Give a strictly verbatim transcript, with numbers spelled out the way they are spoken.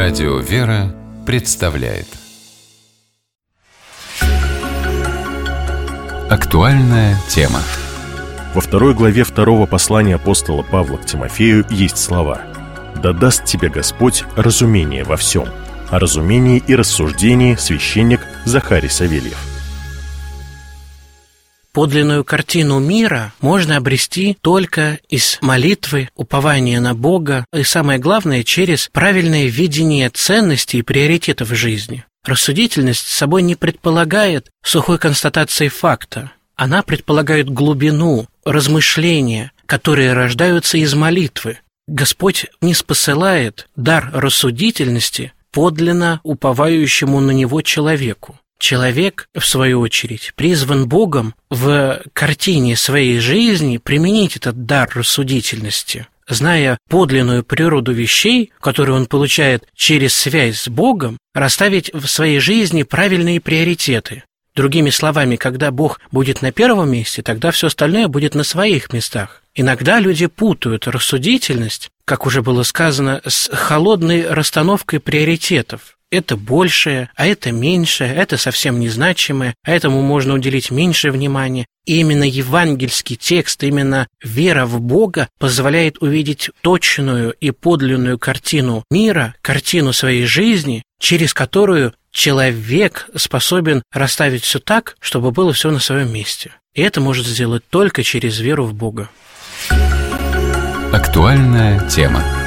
Радио «Вера» представляет актуальная тема. Во второй главе второго послания апостола Павла к Тимофею есть слова: «Да даст тебе Господь разумение во всем». О разумении и рассуждении священник Захарий Савельев. Подлинную картину мира можно обрести только из молитвы, упования на Бога и, самое главное, через правильное видение ценностей и приоритетов в жизни. Рассудительность собой не предполагает сухой констатации факта. Она предполагает глубину, размышления, которые рождаются из молитвы. Господь ниспосылает дар рассудительности подлинно уповающему на него человеку. Человек, в свою очередь, призван Богом в картине своей жизни применить этот дар рассудительности, зная подлинную природу вещей, которую он получает через связь с Богом, расставить в своей жизни правильные приоритеты. Другими словами, когда Бог будет на первом месте, тогда все остальное будет на своих местах. Иногда люди путают рассудительность, как уже было сказано, с холодной расстановкой приоритетов. Это большее, а это меньшее, это совсем незначимое, а этому можно уделить меньше внимания. И именно евангельский текст, именно вера в Бога позволяет увидеть точную и подлинную картину мира, картину своей жизни, через которую человек способен расставить все так, чтобы было все на своем месте. И это может сделать только через веру в Бога. Актуальная тема.